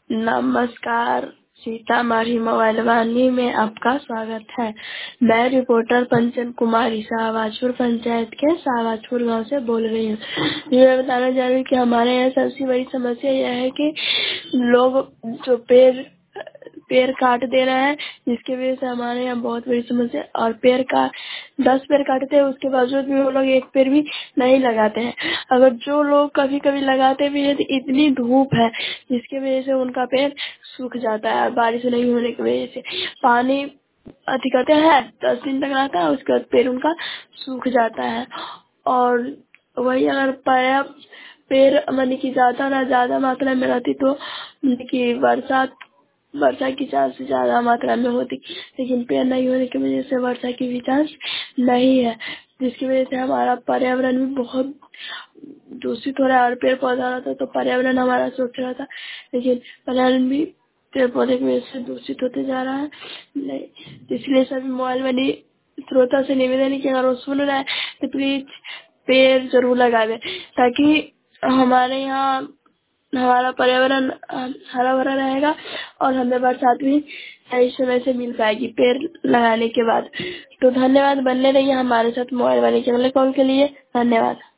नमस्कार। सीतामढ़ी मोबाइल वाणी में आपका स्वागत है। मैं रिपोर्टर पंचन कुमारी शाहबाजपुर पंचायत के शाहबाजपुर गांव से बोल रही हूँ। मैं बताना चाह रही हूँ कि हमारे यहाँ सबसे बड़ी समस्या यह है कि लोग जो पेड़ काट दे रहे हैं, जिसकी वजह से हमारे यहाँ बहुत बड़ी समस्या। और पेड़ का 10 पेड़ काटते हैं, उसके बावजूद भी वो लोग एक पेड़ भी नहीं लगाते हैं। अगर जो लोग कभी कभी लगाते भी हैं तो इतनी धूप है जिसकी वजह से उनका पेड़ सूख जाता है। बारिश नहीं होने की वजह से पानी अधिकता है, 10 दिन तक रहता है, उसके बाद पेड़ उनका सूख जाता है। और वही अगर पर्याप्त पेड़ मानी कि ज्यादा मात्रा में रहती तो कि वर्षा की चांस ज्यादा मात्रा में होती, लेकिन पेड़ नहीं होने की वजह से वर्षा की भी चांस नहीं है, जिसकी वजह से हमारा पर्यावरण भी बहुत दूषित हो रहा है। और पेड़ पौधा रहता तो पर्यावरण हमारा स्वच्छ रहता, लेकिन पर्यावरण भी पेड़ पौधे की वजह से दूषित होते जा रहा है। नहीं, इसलिए सभी मोबाइल वाली श्रोता से निवेदन है कि अगर वो सुन रहे हैं तो प्लीज पेड़ जरूर लगा दें, ताकि हमारे यहाँ हमारा पर्यावरण हरा भरा रहेगा और हमें बरसात भी सही समय से मिल पाएगी पेड़ लगाने के बाद। तो धन्यवाद, बनने रहिए हमारे साथ मोबाइल वाले के कॉल के लिए। धन्यवाद।